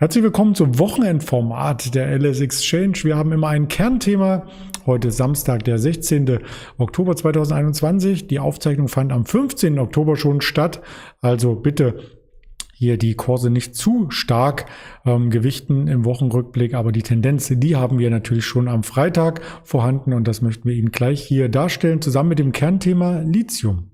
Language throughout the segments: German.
Herzlich willkommen zum Wochenendformat der LS Exchange. Wir haben immer ein Kernthema. Heute ist Samstag, der 16. Oktober 2021. Die Aufzeichnung fand am 15. Oktober schon statt. Also bitte hier die Kurse nicht zu stark gewichten im Wochenrückblick. Aber die Tendenz, die haben wir natürlich schon am Freitag vorhanden. Und das möchten wir Ihnen gleich hier darstellen, zusammen mit dem Kernthema Lithium.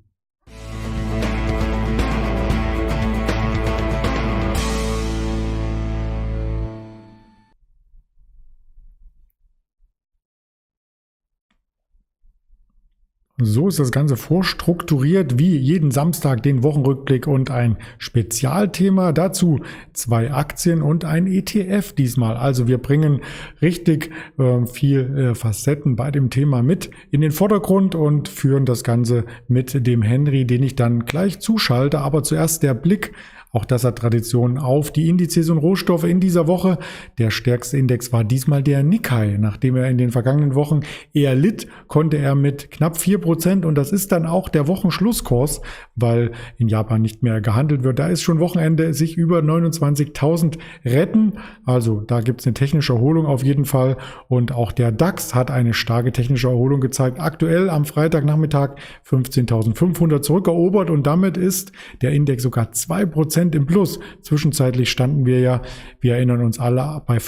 So ist das Ganze vorstrukturiert, wie jeden Samstag den Wochenrückblick und ein Spezialthema. Dazu 2 Aktien und ein ETF diesmal. Also wir bringen richtig viel Facetten bei dem Thema mit in den Vordergrund und führen das Ganze mit dem Henry, den ich dann gleich zuschalte. Aber zuerst der Blick. Auch das hat Tradition auf die Indizes und Rohstoffe in dieser Woche. Der stärkste Index war diesmal der Nikkei. Nachdem er in den vergangenen Wochen eher litt, konnte er mit knapp 4%, und das ist dann auch der Wochenschlusskurs, weil in Japan nicht mehr gehandelt wird. Da ist schon Wochenende, sich über 29.000 retten. Also da gibt es eine technische Erholung auf jeden Fall. Und auch der DAX hat eine starke technische Erholung gezeigt. Aktuell am Freitagnachmittag 15.500 zurückerobert, und damit ist der Index sogar 2% im Plus. Zwischenzeitlich standen wir ja, wir erinnern uns alle, bei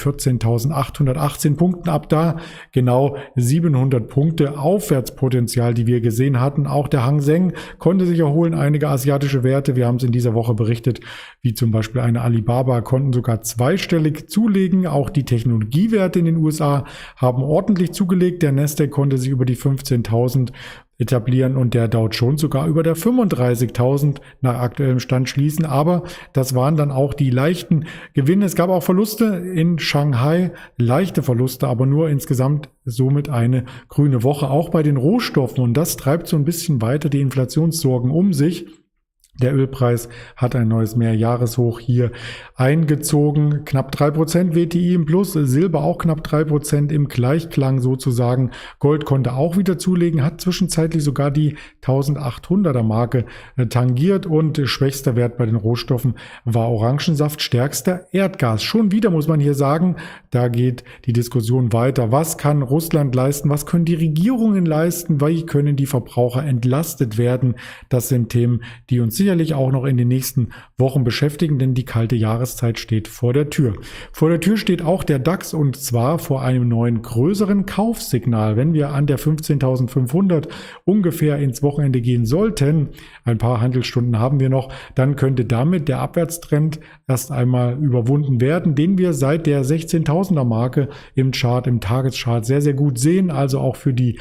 14.818 Punkten. Ab da genau 700 Punkte Aufwärtspotenzial, die wir gesehen hatten. Auch der Hang Seng konnte sich erholen. Einige asiatische Werte, wir haben es in dieser Woche berichtet, wie zum Beispiel eine Alibaba, konnten sogar zweistellig zulegen. Auch die Technologiewerte in den USA haben ordentlich zugelegt. Der Nasdaq konnte sich über die 15.000 etablieren und der Dow Jones sogar über der 35.000 nach aktuellem Stand schließen. Aber das waren dann auch die leichten Gewinne. Es gab auch Verluste in Shanghai, leichte Verluste, aber nur insgesamt somit eine grüne Woche. Auch bei den Rohstoffen, und das treibt so ein bisschen weiter die Inflationssorgen um sich. Der Ölpreis hat ein neues Mehrjahreshoch hier eingezogen. Knapp 3% WTI im Plus, Silber auch knapp 3% im Gleichklang sozusagen. Gold konnte auch wieder zulegen, hat zwischenzeitlich sogar die 1800er Marke tangiert, und schwächster Wert bei den Rohstoffen war Orangensaft, stärkster Erdgas. Schon wieder muss man hier sagen, da geht die Diskussion weiter. Was kann Russland leisten? Was können die Regierungen leisten? Wie können die Verbraucher entlastet werden? Das sind Themen, die uns sicherlich auch noch in den nächsten Wochen beschäftigen, denn die kalte Jahreszeit steht vor der Tür. Vor der Tür steht auch der DAX, und zwar vor einem neuen größeren Kaufsignal. Wenn wir an der 15.500 ungefähr ins Wochenende gehen sollten, ein paar Handelsstunden haben wir noch, dann könnte damit der Abwärtstrend erst einmal überwunden werden, den wir seit der 16.000er Marke im Chart, im Tageschart sehr, sehr gut sehen. Also auch für die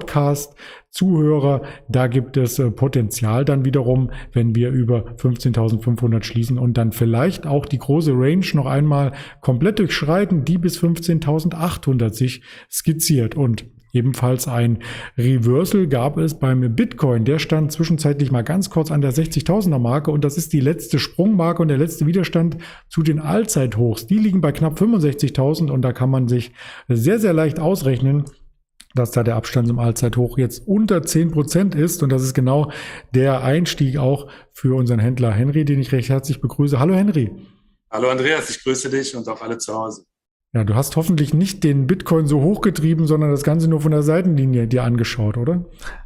Podcast-Zuhörer, da gibt es Potenzial dann wiederum, wenn wir über 15.500 schließen und dann vielleicht auch die große Range noch einmal komplett durchschreiten, die bis 15.800 sich skizziert. Und ebenfalls ein Reversal gab es beim Bitcoin. Der stand zwischenzeitlich mal ganz kurz an der 60.000er Marke, und das ist die letzte Sprungmarke und der letzte Widerstand zu den Allzeithochs. Die liegen bei knapp 65.000, und da kann man sich sehr, sehr leicht ausrechnen, dass da der Abstand zum Allzeithoch jetzt unter 10% ist, und das ist genau der Einstieg auch für unseren Händler Henry, den ich recht herzlich begrüße. Hallo Henry. Hallo Andreas, ich grüße dich und auch alle zu Hause. Ja, du hast hoffentlich nicht den Bitcoin so hochgetrieben, sondern das Ganze nur von der Seitenlinie dir angeschaut, oder?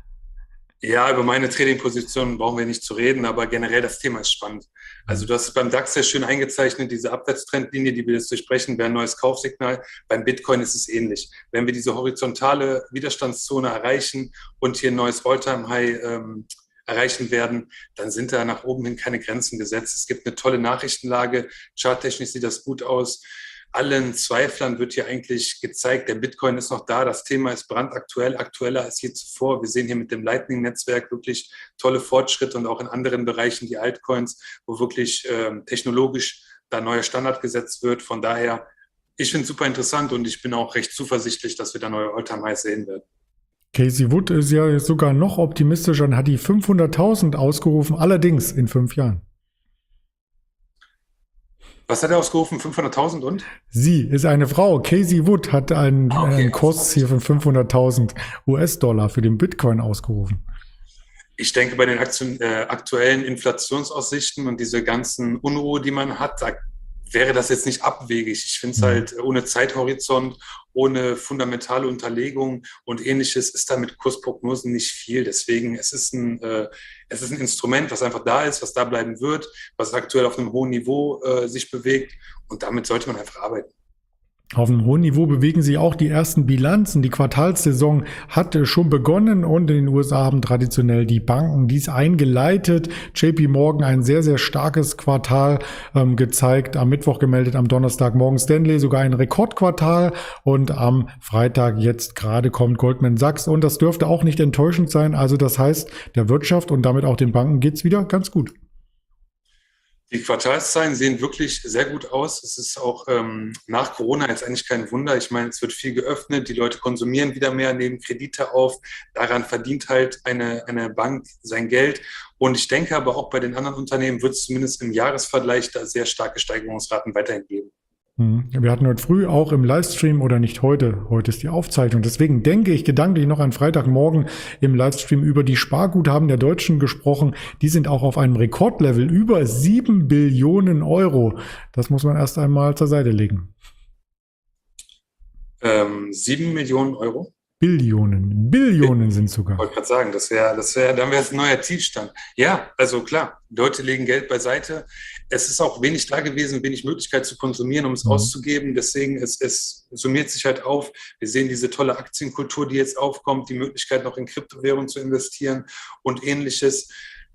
Ja, über meine Trading-Position brauchen wir nicht zu reden, aber generell das Thema ist spannend. Also du hast es beim DAX sehr schön eingezeichnet, diese Abwärtstrendlinie, die wir jetzt durchbrechen, wäre ein neues Kaufsignal. Beim Bitcoin ist es ähnlich. Wenn wir diese horizontale Widerstandszone erreichen und hier ein neues All-Time-High erreichen werden, dann sind da nach oben hin keine Grenzen gesetzt. Es gibt eine tolle Nachrichtenlage, charttechnisch sieht das gut aus. Allen Zweiflern wird hier eigentlich gezeigt, der Bitcoin ist noch da, das Thema ist brandaktuell, aktueller als je zuvor. Wir sehen hier mit dem Lightning-Netzwerk wirklich tolle Fortschritte, und auch in anderen Bereichen die Altcoins, wo wirklich technologisch da neuer Standard gesetzt wird. Von daher, ich finde es super interessant, und ich bin auch recht zuversichtlich, dass wir da neue All-Time-Highs sehen werden. Casey Wood ist ja sogar noch optimistischer und hat die 500.000 ausgerufen, allerdings in 5 Jahren. Was hat er ausgerufen? 500.000 und? Sie ist eine Frau. Casey Wood hat einen Kurs hier von 500.000 US-Dollar für den Bitcoin ausgerufen. Ich denke, bei den aktuellen Inflationsaussichten und diese ganzen Unruhe, die man hat, da wäre das jetzt nicht abwegig. Ich finde es halt ohne Zeithorizont, ohne fundamentale Unterlegung und ähnliches ist da mit Kursprognosen nicht viel. Deswegen, es ist ein Instrument, was einfach da ist, was da bleiben wird, was aktuell auf einem hohen Niveau sich bewegt und damit sollte man einfach arbeiten. Auf einem hohen Niveau bewegen sich auch die ersten Bilanzen. Die Quartalssaison hat schon begonnen und in den USA haben traditionell die Banken dies eingeleitet. JP Morgan ein sehr, sehr starkes Quartal gezeigt, am Mittwoch gemeldet, am Donnerstag Morgan Stanley sogar ein Rekordquartal und am Freitag jetzt gerade kommt Goldman Sachs und das dürfte auch nicht enttäuschend sein. Also das heißt, der Wirtschaft und damit auch den Banken geht's wieder ganz gut. Die Quartalszahlen sehen wirklich sehr gut aus. Es ist auch nach Corona jetzt eigentlich kein Wunder. Ich meine, es wird viel geöffnet, die Leute konsumieren wieder mehr, nehmen Kredite auf. Daran verdient halt eine Bank sein Geld. Und ich denke aber auch bei den anderen Unternehmen wird es zumindest im Jahresvergleich da sehr starke Steigerungsraten weiterhin geben. Wir hatten heute früh auch im Livestream oder nicht heute ist die Aufzeichnung. Deswegen denke ich gedanklich noch an Freitagmorgen im Livestream über die Sparguthaben der Deutschen gesprochen. Die sind auch auf einem Rekordlevel über 7 Billionen Euro. Das muss man erst einmal zur Seite legen. 7 Millionen Euro? Billionen sind sogar. Ich wollte gerade sagen, dann wäre es ein neuer Tiefstand. Ja, also klar, Leute legen Geld beiseite. Es ist auch wenig da gewesen, wenig Möglichkeit zu konsumieren, um es auszugeben. Deswegen, es summiert sich halt auf. Wir sehen diese tolle Aktienkultur, die jetzt aufkommt, die Möglichkeit noch in Kryptowährungen zu investieren und ähnliches.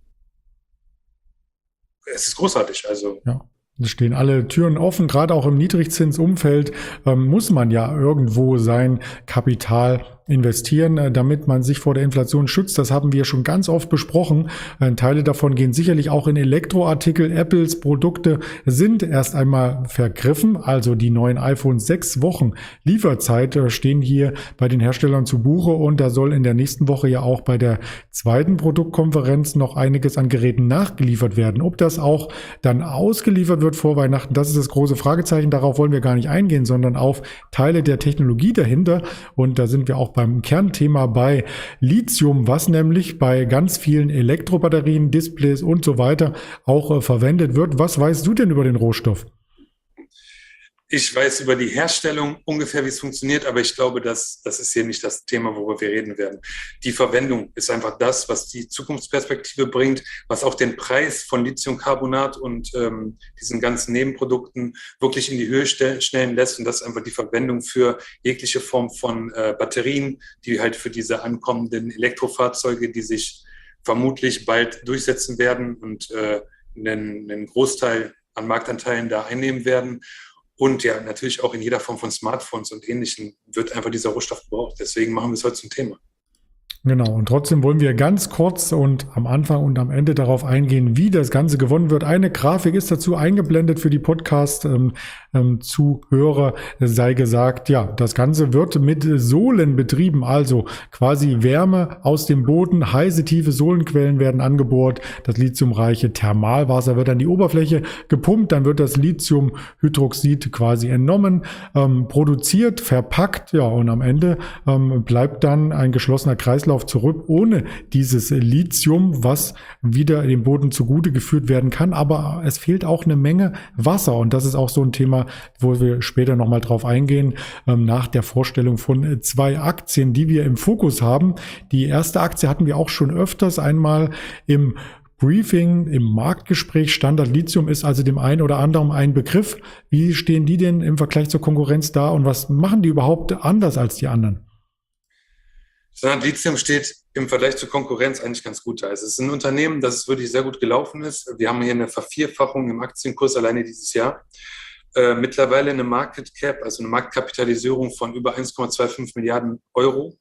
Es ist großartig, also. Ja. Es stehen alle Türen offen, gerade auch im Niedrigzinsumfeld muss man ja irgendwo sein Kapital investieren, damit man sich vor der Inflation schützt. Das haben wir schon ganz oft besprochen. Teile davon gehen sicherlich auch in Elektroartikel. Apples Produkte sind erst einmal vergriffen. Also die neuen iPhones 6 Wochen Lieferzeit stehen hier bei den Herstellern zu Buche. Und da soll in der nächsten Woche ja auch bei der zweiten Produktkonferenz noch einiges an Geräten nachgeliefert werden. Ob das auch dann ausgeliefert wird vor Weihnachten, das ist das große Fragezeichen. Darauf wollen wir gar nicht eingehen, sondern auf Teile der Technologie dahinter. Und da sind wir auch beim Kernthema bei Lithium, was nämlich bei ganz vielen Elektrobatterien, Displays und so weiter auch verwendet wird. Was weißt du denn über den Rohstoff? Ich weiß über die Herstellung ungefähr, wie es funktioniert, aber ich glaube, das ist hier nicht das Thema, worüber wir reden werden. Die Verwendung ist einfach das, was die Zukunftsperspektive bringt, was auch den Preis von Lithiumcarbonat und diesen ganzen Nebenprodukten wirklich in die Höhe stellen lässt. Und das ist einfach die Verwendung für jegliche Form von Batterien, die halt für diese ankommenden Elektrofahrzeuge, die sich vermutlich bald durchsetzen werden und einen Großteil an Marktanteilen da einnehmen werden. Und ja, natürlich auch in jeder Form von Smartphones und Ähnlichem wird einfach dieser Rohstoff gebraucht. Deswegen machen wir es heute zum Thema. Genau, und trotzdem wollen wir ganz kurz und am Anfang und am Ende darauf eingehen, wie das Ganze gewonnen wird. Eine Grafik ist dazu eingeblendet für die Podcast-Zuhörer, sei gesagt. Ja, das Ganze wird mit Sohlen betrieben, also quasi Wärme aus dem Boden, heiße, tiefe Sohlenquellen werden angebohrt. Das lithiumreiche Thermalwasser wird an die Oberfläche gepumpt, dann wird das Lithiumhydroxid quasi entnommen, produziert, verpackt, ja, und am Ende bleibt dann ein geschlossener Kreislauf zurück ohne dieses Lithium, was wieder dem Boden zugute geführt werden kann. Aber es fehlt auch eine Menge Wasser und das ist auch so ein Thema, wo wir später nochmal drauf eingehen, nach der Vorstellung von 2 Aktien, die wir im Fokus haben. Die erste Aktie hatten wir auch schon öfters einmal im Briefing, im Marktgespräch. Standard Lithium ist also dem einen oder anderen ein Begriff. Wie stehen die denn im Vergleich zur Konkurrenz da und was machen die überhaupt anders als die anderen? Standard Lithium steht im Vergleich zur Konkurrenz eigentlich ganz gut da. Es ist ein Unternehmen, das wirklich sehr gut gelaufen ist. Wir haben hier eine Vervierfachung im Aktienkurs alleine dieses Jahr. Mittlerweile eine Market Cap, also eine Marktkapitalisierung von über 1,25 Milliarden Euro.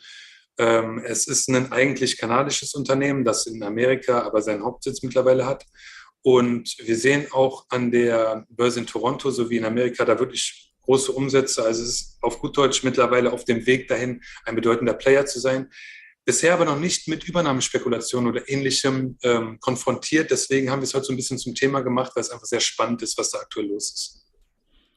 Es ist ein eigentlich kanadisches Unternehmen, das in Amerika aber seinen Hauptsitz mittlerweile hat. Und wir sehen auch an der Börse in Toronto sowie in Amerika da wirklich große Umsätze. Also es ist auf gut Deutsch mittlerweile auf dem Weg dahin, ein bedeutender Player zu sein. Bisher aber noch nicht mit Übernahmespekulationen oder Ähnlichem konfrontiert. Deswegen haben wir es heute so ein bisschen zum Thema gemacht, weil es einfach sehr spannend ist, was da aktuell los ist.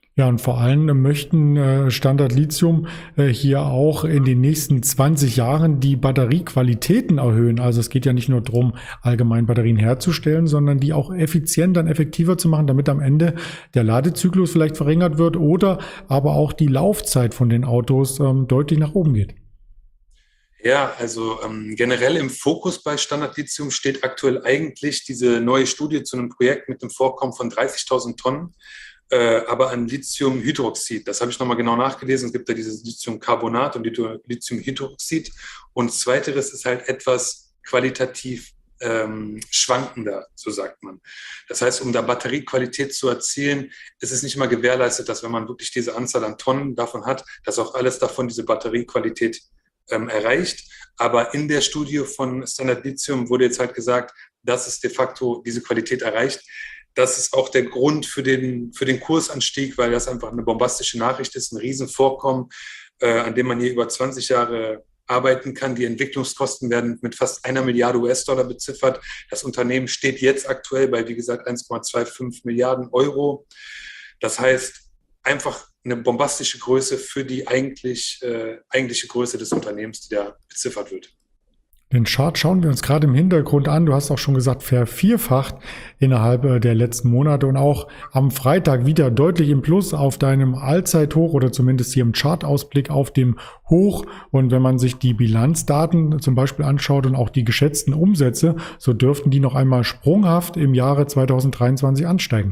Ja, und vor allem möchten Standard Lithium hier auch in den nächsten 20 Jahren die Batteriequalitäten erhöhen. Also es geht ja nicht nur darum, allgemein Batterien herzustellen, sondern die auch effizienter und effektiver zu machen, damit am Ende der Ladezyklus vielleicht verringert wird oder aber auch die Laufzeit von den Autos deutlich nach oben geht. Ja, also generell im Fokus bei Standard Lithium steht aktuell eigentlich diese neue Studie zu einem Projekt mit einem Vorkommen von 30.000 Tonnen, aber an Lithiumhydroxid. Das habe ich nochmal genau nachgelesen. Es gibt ja dieses Lithiumcarbonat und Lithiumhydroxid. Und zweiteres ist halt etwas qualitativ schwankender, so sagt man. Das heißt, um da Batteriequalität zu erzielen, ist es nicht immer gewährleistet, dass wenn man wirklich diese Anzahl an Tonnen davon hat, dass auch alles davon diese Batteriequalität erreicht. Aber in der Studie von Standard Lithium wurde jetzt halt gesagt, dass es de facto diese Qualität erreicht. Das ist auch der Grund für den Kursanstieg, weil das einfach eine bombastische Nachricht ist, ein Riesenvorkommen, an dem man hier über 20 Jahre arbeiten kann. Die Entwicklungskosten werden mit fast 1 Milliarde US-Dollar beziffert. Das Unternehmen steht jetzt aktuell bei, wie gesagt, 1,25 Milliarden Euro. Das heißt, einfach eine bombastische Größe für die eigentliche Größe des Unternehmens, die da beziffert wird. Den Chart schauen wir uns gerade im Hintergrund an. Du hast auch schon gesagt, vervierfacht innerhalb der letzten Monate und auch am Freitag wieder deutlich im Plus auf deinem Allzeithoch oder zumindest hier im Chartausblick auf dem Hoch. Und wenn man sich die Bilanzdaten zum Beispiel anschaut und auch die geschätzten Umsätze, so dürften die noch einmal sprunghaft im Jahre 2023 ansteigen.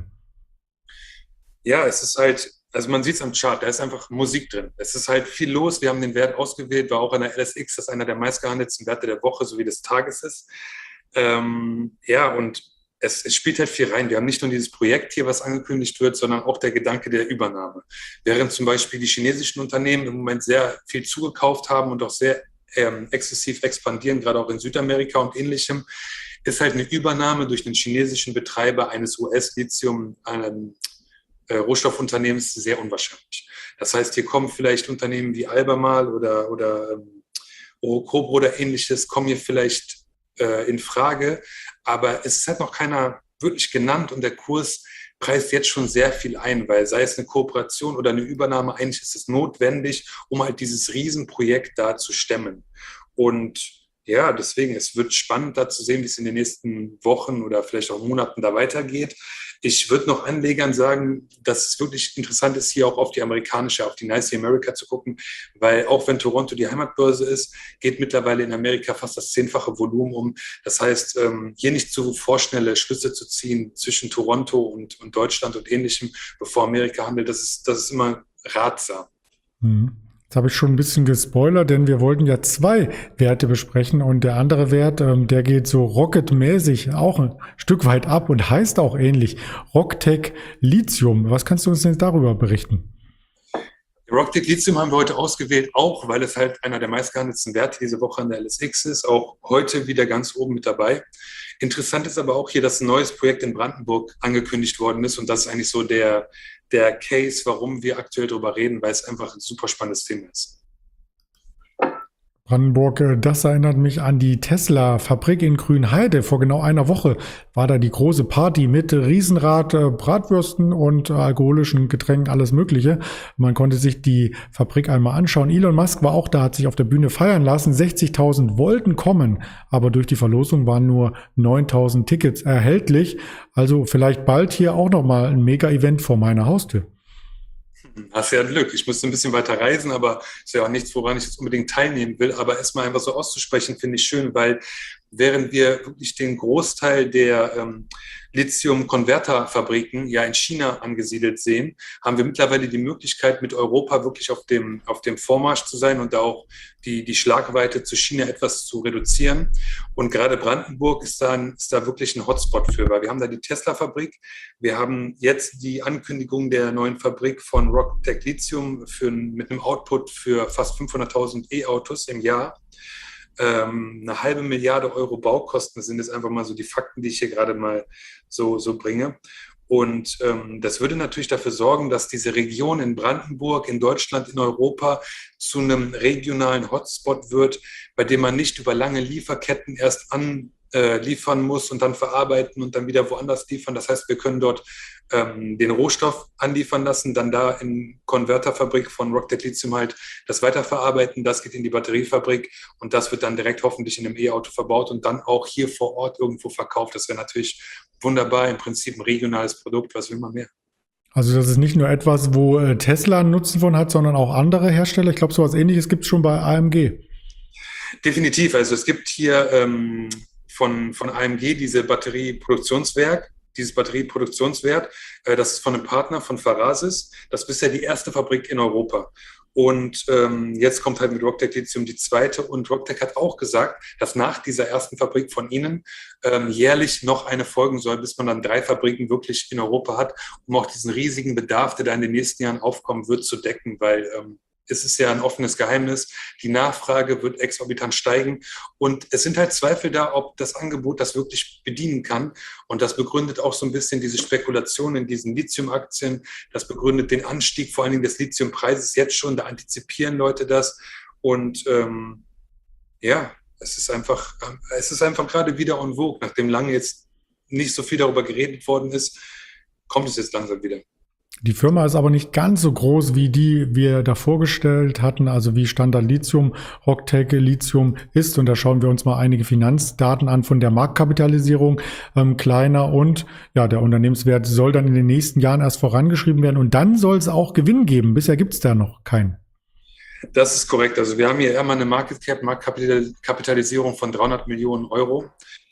Ja, es ist halt, also man sieht es am Chart, da ist einfach Musik drin. Es ist halt viel los. Wir haben den Wert ausgewählt, war auch an der LSX, das einer der meistgehandelten Werte der Woche sowie des Tages ist. Ja, und es spielt halt viel rein. Wir haben nicht nur dieses Projekt hier, was angekündigt wird, sondern auch der Gedanke der Übernahme. Während zum Beispiel die chinesischen Unternehmen im Moment sehr viel zugekauft haben und auch sehr exzessiv expandieren, gerade auch in Südamerika und Ähnlichem, ist halt eine Übernahme durch den chinesischen Betreiber eines US-Lithium, Rohstoffunternehmens sehr unwahrscheinlich. Das heißt, hier kommen vielleicht Unternehmen wie Albemarle oder Orocobre oder ähnliches, kommen hier vielleicht in Frage, aber es ist halt noch keiner wirklich genannt und der Kurs preist jetzt schon sehr viel ein, weil sei es eine Kooperation oder eine Übernahme, eigentlich ist es notwendig, um halt dieses Riesenprojekt da zu stemmen. Und ja, deswegen, es wird spannend da zu sehen, wie es in den nächsten Wochen oder vielleicht auch Monaten da weitergeht. Ich würde noch Anlegern sagen, dass es wirklich interessant ist, hier auch auf die auf die NYSE America zu gucken, weil auch wenn Toronto die Heimatbörse ist, geht mittlerweile in Amerika fast das 10-fache Volumen um. Das heißt, hier nicht zu vorschnelle Schlüsse zu ziehen zwischen Toronto und Deutschland und Ähnlichem, bevor Amerika handelt, das ist immer ratsam. Mhm. Jetzt habe ich schon ein bisschen gespoilert, denn wir wollten ja zwei Werte besprechen und der andere Wert, der geht so rocketmäßig auch ein Stück weit ab und heißt auch ähnlich, Rocktech Lithium. Was kannst du uns denn darüber berichten? Rocktech Lithium haben wir heute ausgewählt, auch weil es halt einer der meistgehandelten Werte diese Woche an der LSX ist, auch heute wieder ganz oben mit dabei. Interessant ist aber auch hier, dass ein neues Projekt in Brandenburg angekündigt worden ist und das ist eigentlich so der Case, warum wir aktuell darüber reden, weil es einfach ein super spannendes Thema ist. Brandenburg, das erinnert mich an die Tesla-Fabrik in Grünheide. Vor genau einer Woche war da die große Party mit Riesenrad, Bratwürsten und alkoholischen Getränken, alles Mögliche. Man konnte sich die Fabrik einmal anschauen. Elon Musk war auch da, hat sich auf der Bühne feiern lassen. 60.000 wollten kommen, aber durch die Verlosung waren nur 9.000 Tickets erhältlich. Also vielleicht bald hier auch nochmal ein Mega-Event vor meiner Haustür. Hast ja Glück. Ich musste ein bisschen weiter reisen, aber ist ja auch nichts, woran ich jetzt unbedingt teilnehmen will. Aber erstmal einfach so auszusprechen, finde ich schön, weil während wir wirklich den Großteil der Lithium-Konverterfabriken ja in China angesiedelt sehen, haben wir mittlerweile die Möglichkeit, mit Europa wirklich auf dem Vormarsch zu sein und da auch die Schlagweite zu China etwas zu reduzieren. Und gerade Brandenburg ist da wirklich ein Hotspot für, weil wir haben da die Tesla-Fabrik, wir haben jetzt die Ankündigung der neuen Fabrik von Rocktech Lithium mit einem Output für fast 500.000 E-Autos im Jahr. 500 Millionen Euro Baukosten sind jetzt einfach mal so die Fakten, die ich hier gerade mal so bringe. Und das würde natürlich dafür sorgen, dass diese Region in Brandenburg, in Deutschland, in Europa zu einem regionalen Hotspot wird, bei dem man nicht über lange Lieferketten erst liefern muss und dann verarbeiten und dann wieder woanders liefern. Das heißt, wir können dort den Rohstoff anliefern lassen, dann da in Konverterfabrik von Rocktech Lithium halt das weiterverarbeiten, das geht in die Batteriefabrik und das wird dann direkt hoffentlich in einem E-Auto verbaut und dann auch hier vor Ort irgendwo verkauft. Das wäre natürlich wunderbar, im Prinzip ein regionales Produkt, was will man mehr? Also das ist nicht nur etwas, wo Tesla einen Nutzen von hat, sondern auch andere Hersteller. Ich glaube, so etwas Ähnliches gibt es schon bei AMG. Definitiv. Also es gibt hier von AMG dieses Batterieproduktionswerk, das ist von einem Partner von Farasis. Das ist bisher die erste Fabrik in Europa. Und jetzt kommt halt mit Rocktech Lithium die zweite. Und Rocktech hat auch gesagt, dass nach dieser ersten Fabrik von ihnen jährlich noch eine folgen soll, bis man dann 3 Fabriken wirklich in Europa hat, um auch diesen riesigen Bedarf, der da in den nächsten Jahren aufkommen wird, zu decken. Weil es ist ja ein offenes Geheimnis. Die Nachfrage wird exorbitant steigen. Und es sind halt Zweifel da, ob das Angebot das wirklich bedienen kann. Und das begründet auch so ein bisschen diese Spekulation in diesen Lithium-Aktien. Das begründet den Anstieg vor allen Dingen des Lithiumpreises jetzt schon. Da antizipieren Leute das. Und ja, es ist einfach gerade wieder en vogue. Nachdem lange jetzt nicht so viel darüber geredet worden ist, kommt es jetzt langsam wieder. Die Firma ist aber nicht ganz so groß, wie die wir da vorgestellt hatten, also wie Standard Lithium, Rocktech Lithium ist. Und da schauen wir uns mal einige Finanzdaten an von der Marktkapitalisierung, kleiner und ja, der Unternehmenswert soll dann in den nächsten Jahren erst vorangeschrieben werden und dann soll es auch Gewinn geben. Bisher gibt es da noch keinen. Das ist korrekt. Also wir haben hier immer eine Marktkapitalisierung von 300 Millionen Euro.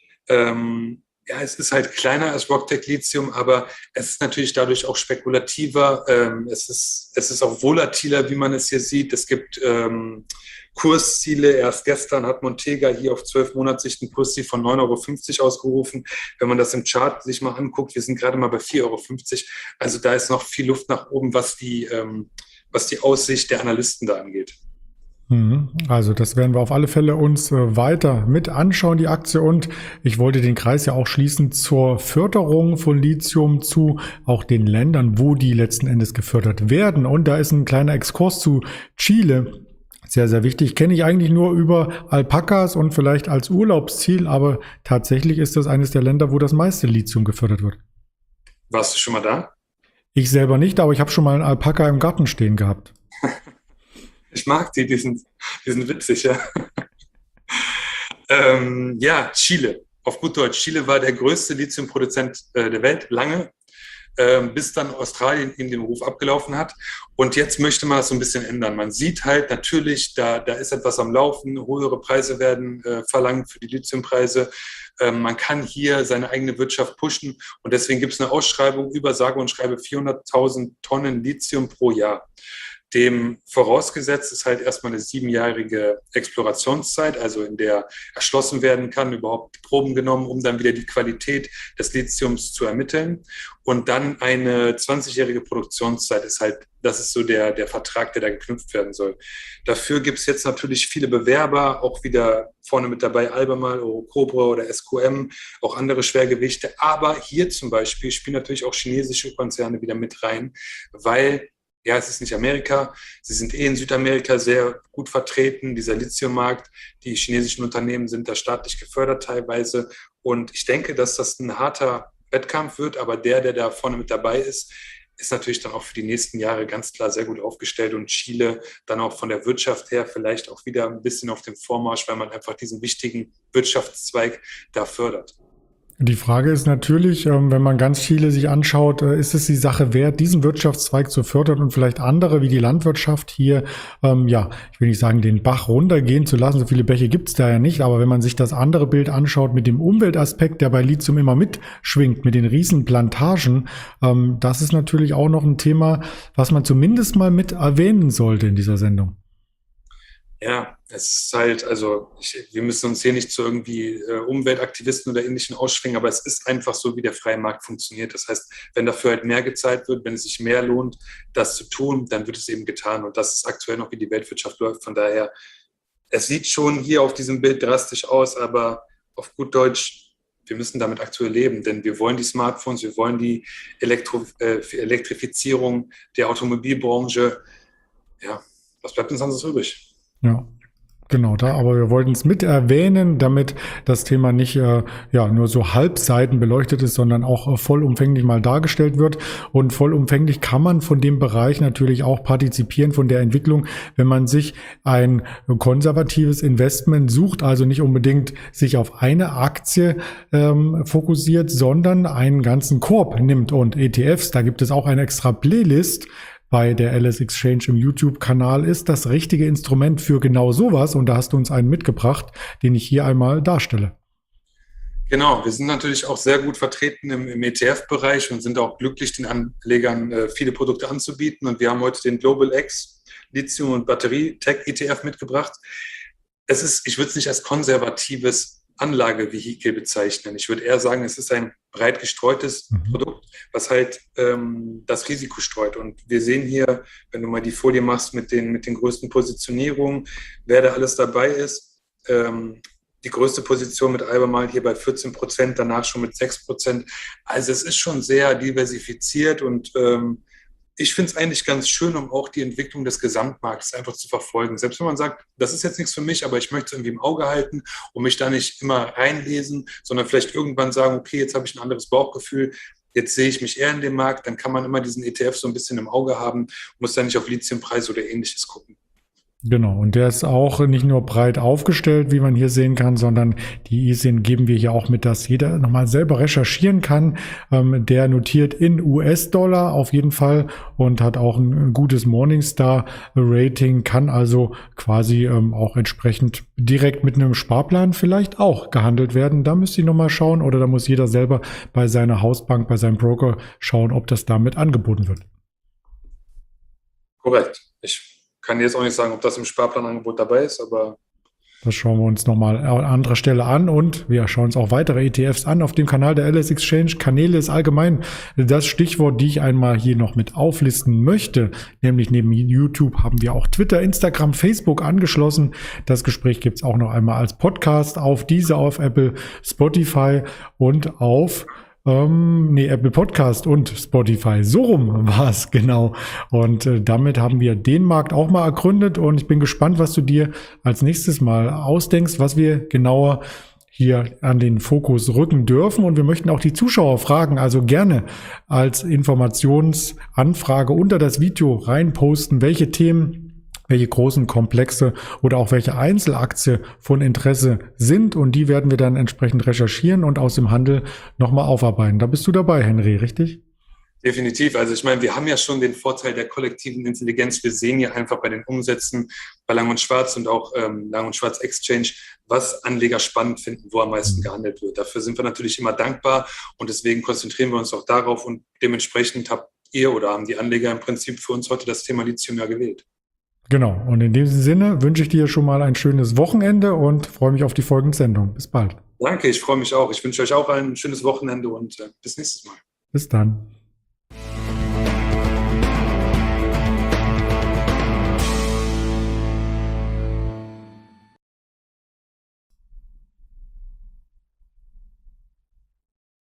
Ja, es ist halt kleiner als Rocktech Lithium, aber es ist natürlich dadurch auch spekulativer. Es ist auch volatiler, wie man es hier sieht. Es gibt Kursziele. Erst gestern hat Montega hier auf 12 Monatssicht ein Kursziel von 9,50 € ausgerufen. Wenn man das im Chart sich mal anguckt, wir sind gerade mal bei 4,50 €. Also da ist noch viel Luft nach oben, was die Aussicht der Analysten da angeht. Also das werden wir auf alle Fälle uns weiter mit anschauen, die Aktie. Und ich wollte den Kreis ja auch schließen zur Förderung von Lithium zu auch den Ländern, wo die letzten Endes gefördert werden. Und da ist ein kleiner Exkurs zu Chile. Sehr, sehr wichtig. Kenne ich eigentlich nur über Alpakas und vielleicht als Urlaubsziel, aber tatsächlich ist das eines der Länder, wo das meiste Lithium gefördert wird. Warst du schon mal da? Ich selber nicht, aber ich habe schon mal einen Alpaka im Garten stehen gehabt. Ich mag die sind witzig, ja. Ja, Chile. Auf gut Deutsch. Chile war der größte Lithiumproduzent der Welt, lange, bis dann Australien ihm den Ruf abgelaufen hat. Und jetzt möchte man das so ein bisschen ändern. Man sieht halt natürlich, da ist etwas am Laufen, höhere Preise werden verlangt für die Lithiumpreise. Man kann hier seine eigene Wirtschaft pushen und deswegen gibt es eine Ausschreibung über sage und schreibe 400.000 Tonnen Lithium pro Jahr. Dem vorausgesetzt ist halt erstmal eine 7-jährige Explorationszeit, also in der erschlossen werden kann, überhaupt Proben genommen, um dann wieder die Qualität des Lithiums zu ermitteln. Und dann eine 20-jährige Produktionszeit das ist so der Vertrag, der da geknüpft werden soll. Dafür gibt es jetzt natürlich viele Bewerber, auch wieder vorne mit dabei Albemarle, Orocobre oder SQM, auch andere Schwergewichte. Aber hier zum Beispiel spielen natürlich auch chinesische Konzerne wieder mit rein, weil ja, es ist nicht Amerika. Sie sind in Südamerika sehr gut vertreten, dieser Lithiummarkt. Die chinesischen Unternehmen sind da staatlich gefördert teilweise. Und ich denke, dass das ein harter Wettkampf wird. Aber der da vorne mit dabei ist natürlich dann auch für die nächsten Jahre ganz klar sehr gut aufgestellt. Und Chile dann auch von der Wirtschaft her vielleicht auch wieder ein bisschen auf dem Vormarsch, weil man einfach diesen wichtigen Wirtschaftszweig da fördert. Die Frage ist natürlich, wenn man ganz Chile sich anschaut, ist es die Sache wert, diesen Wirtschaftszweig zu fördern und vielleicht andere wie die Landwirtschaft hier, ja, ich will nicht sagen, den Bach runtergehen zu lassen. So viele Bäche gibt es da ja nicht. Aber wenn man sich das andere Bild anschaut mit dem Umweltaspekt, der bei Lithium immer mitschwingt, mit den Riesenplantagen, das ist natürlich auch noch ein Thema, was man zumindest mal mit erwähnen sollte in dieser Sendung. Ja, es ist halt, also wir müssen uns hier nicht zu irgendwie Umweltaktivisten oder Ähnlichen ausschwingen, aber es ist einfach so, wie der freie Markt funktioniert. Das heißt, wenn dafür halt mehr gezahlt wird, wenn es sich mehr lohnt, das zu tun, dann wird es eben getan. Und das ist aktuell noch, wie die Weltwirtschaft läuft. Von daher, es sieht schon hier auf diesem Bild drastisch aus, aber auf gut Deutsch, wir müssen damit aktuell leben, denn wir wollen die Smartphones, wir wollen die Elektrifizierung der Automobilbranche. Ja, was bleibt uns anderes übrig? Ja. Genau, aber wir wollten es mit erwähnen, damit das Thema nicht nur so Halbseiten beleuchtet ist, sondern auch vollumfänglich mal dargestellt wird. Und vollumfänglich kann man von dem Bereich natürlich auch partizipieren, von der Entwicklung, wenn man sich ein konservatives Investment sucht, also nicht unbedingt sich auf eine Aktie fokussiert, sondern einen ganzen Korb nimmt. Und ETFs, da gibt es auch eine extra Playlist bei der LS Exchange im YouTube-Kanal, ist das richtige Instrument für genau sowas. Und da hast du uns einen mitgebracht, den ich hier einmal darstelle. Genau, wir sind natürlich auch sehr gut vertreten im ETF-Bereich und sind auch glücklich, den Anlegern viele Produkte anzubieten. Und wir haben heute den Global X Lithium- und Batterie-Tech-ETF mitgebracht. Ich würde es nicht als konservatives Anlagevehikel bezeichnen. Ich würde eher sagen, es ist ein breit gestreutes Produkt, was halt das Risiko streut. Und wir sehen hier, wenn du mal die Folie machst mit den größten Positionierungen, wer da alles dabei ist. Die größte Position mit Albemarle hier bei 14%, danach schon mit 6%. Also es ist schon sehr diversifiziert und ich finde es eigentlich ganz schön, um auch die Entwicklung des Gesamtmarkts einfach zu verfolgen. Selbst wenn man sagt, das ist jetzt nichts für mich, aber ich möchte es irgendwie im Auge halten und mich da nicht immer reinlesen, sondern vielleicht irgendwann sagen, okay, jetzt habe ich ein anderes Bauchgefühl, jetzt sehe ich mich eher in dem Markt, dann kann man immer diesen ETF so ein bisschen im Auge haben, muss dann nicht auf Lithiumpreis oder Ähnliches gucken. Genau, und der ist auch nicht nur breit aufgestellt, wie man hier sehen kann, sondern die ISIN geben wir hier auch mit, dass jeder nochmal selber recherchieren kann. Der notiert in US-Dollar auf jeden Fall und hat auch ein gutes Morningstar-Rating, kann also quasi auch entsprechend direkt mit einem Sparplan vielleicht auch gehandelt werden. Da müsst ihr nochmal schauen oder da muss jeder selber bei seiner Hausbank, bei seinem Broker schauen, ob das damit angeboten wird. Korrekt. Ich kann jetzt auch nicht sagen, ob das im Sparplanangebot dabei ist, aber das schauen wir uns nochmal an anderer Stelle an und wir schauen uns auch weitere ETFs an auf dem Kanal der LS Exchange. Kanäle ist allgemein das Stichwort, die ich einmal hier noch mit auflisten möchte. Nämlich neben YouTube haben wir auch Twitter, Instagram, Facebook angeschlossen. Das Gespräch gibt's auch noch einmal als Podcast auf Deezer, auf Apple, Spotify und auf Apple Podcast und Spotify. So rum war es genau. Und damit haben wir den Markt auch mal ergründet und ich bin gespannt, was du dir als nächstes mal ausdenkst, was wir genauer hier an den Fokus rücken dürfen. Und wir möchten auch die Zuschauer fragen, also gerne als Informationsanfrage unter das Video reinposten, welche Themen, welche großen Komplexe oder auch welche Einzelaktie von Interesse sind. Und die werden wir dann entsprechend recherchieren und aus dem Handel nochmal aufarbeiten. Da bist du dabei, Henry, richtig? Definitiv. Also ich meine, wir haben ja schon den Vorteil der kollektiven Intelligenz. Wir sehen ja einfach bei den Umsätzen bei Lang & Schwarz und auch Lang & Schwarz Exchange, was Anleger spannend finden, wo am meisten gehandelt wird. Dafür sind wir natürlich immer dankbar und deswegen konzentrieren wir uns auch darauf und dementsprechend habt ihr oder haben die Anleger im Prinzip für uns heute das Thema Lithium ja gewählt. Genau. Und in diesem Sinne wünsche ich dir schon mal ein schönes Wochenende und freue mich auf die folgende Sendung. Bis bald. Danke, ich freue mich auch. Ich wünsche euch auch ein schönes Wochenende und bis nächstes Mal. Bis dann.